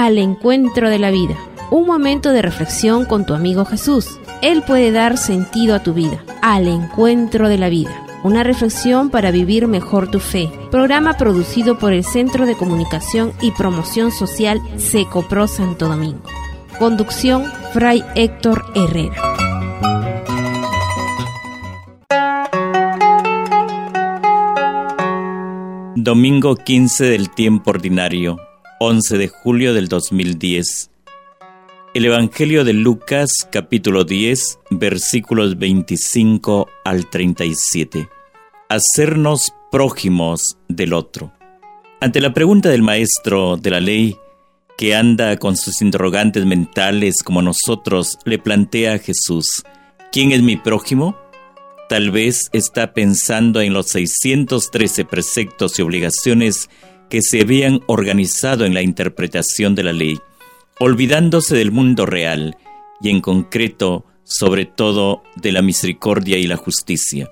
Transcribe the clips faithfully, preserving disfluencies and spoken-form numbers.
Al encuentro de la vida. Un momento de reflexión con tu amigo Jesús. Él puede dar sentido a tu vida. Al encuentro de la vida. Una reflexión para vivir mejor tu fe. Programa producido por el Centro de Comunicación y Promoción Social Secopro Santo Domingo. Conducción, Fray Héctor Herrera. Domingo quince del tiempo ordinario, once de julio del dos mil diez. El Evangelio de Lucas, capítulo diez, versículos veinticinco al treinta y siete. Hacernos prójimos del otro. Ante la pregunta del maestro de la ley, que anda con sus interrogantes mentales como nosotros, le plantea a Jesús: ¿quién es mi prójimo? Tal vez está pensando en los seiscientos trece preceptos y obligaciones que se habían organizado en la interpretación de la ley, olvidándose del mundo real y en concreto, sobre todo, de la misericordia y la justicia.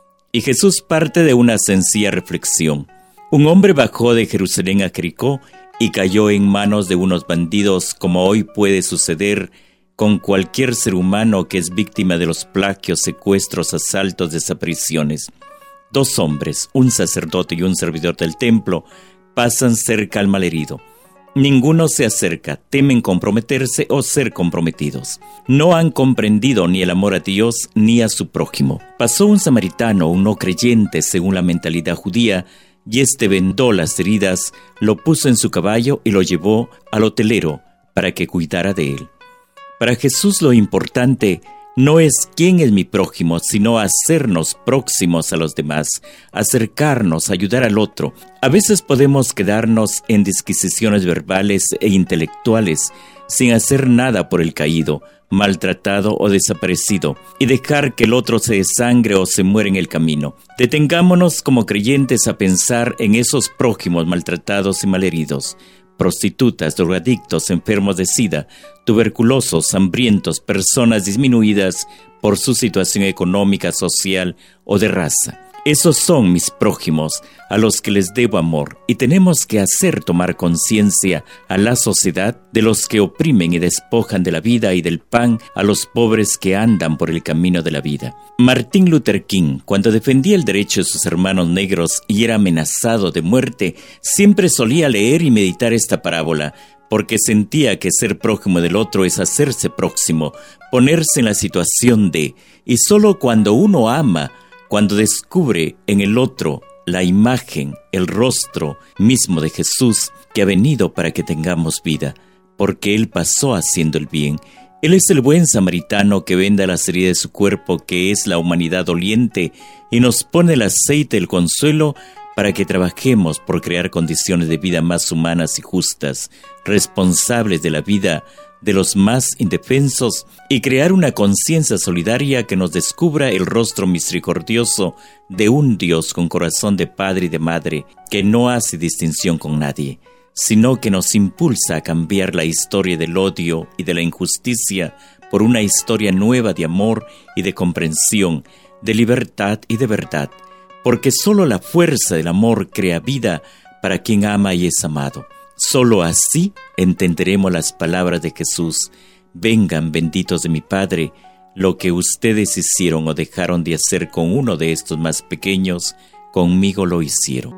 Y Jesús parte de una sencilla reflexión. Un hombre bajó de Jerusalén a Jericó y cayó en manos de unos bandidos, como hoy puede suceder con cualquier ser humano que es víctima de los plagios, secuestros, asaltos, desapariciones. Dos hombres, un sacerdote y un servidor del templo, pasan cerca al malherido. Ninguno se acerca, temen comprometerse o ser comprometidos. No han comprendido ni el amor a Dios ni a su prójimo. Pasó un samaritano, un no creyente según la mentalidad judía, y este vendó las heridas, lo puso en su caballo y lo llevó al hotelero para que cuidara de él. Para Jesús lo importante no es quién es mi prójimo, sino hacernos próximos a los demás, acercarnos, ayudar al otro. A veces podemos quedarnos en disquisiciones verbales e intelectuales, sin hacer nada por el caído, maltratado o desaparecido, y dejar que el otro se desangre o se muera en el camino. Detengámonos como creyentes a pensar en esos prójimos maltratados y malheridos. Prostitutas, drogadictos, enfermos de sida, tuberculosos, hambrientos, personas disminuidas por su situación económica, social o de raza. Esos son mis prójimos, a los que les debo amor, y tenemos que hacer tomar conciencia a la sociedad de los que oprimen y despojan de la vida y del pan a los pobres que andan por el camino de la vida. Martin Luther King, cuando defendía el derecho de sus hermanos negros y era amenazado de muerte, siempre solía leer y meditar esta parábola, porque sentía que ser prójimo del otro es hacerse próximo, ponerse en la situación de, y solo cuando uno ama, cuando descubre en el otro la imagen, el rostro mismo de Jesús, que ha venido para que tengamos vida, porque Él pasó haciendo el bien. Él es el buen samaritano que venda las heridas de su cuerpo, que es la humanidad doliente, y nos pone el aceite del consuelo para que trabajemos por crear condiciones de vida más humanas y justas, responsables de la vida de los más indefensos y crear una conciencia solidaria que nos descubra el rostro misericordioso de un Dios con corazón de padre y de madre que no hace distinción con nadie, sino que nos impulsa a cambiar la historia del odio y de la injusticia por una historia nueva de amor y de comprensión, de libertad y de verdad, porque solo la fuerza del amor crea vida para quien ama y es amado. Solo así entenderemos las palabras de Jesús: vengan, benditos de mi Padre, lo que ustedes hicieron o dejaron de hacer con uno de estos más pequeños, conmigo lo hicieron.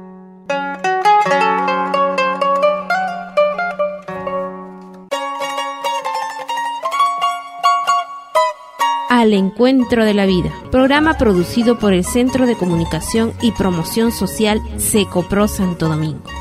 Al encuentro de la vida. Programa producido por el Centro de Comunicación y Promoción Social Secopro Santo Domingo.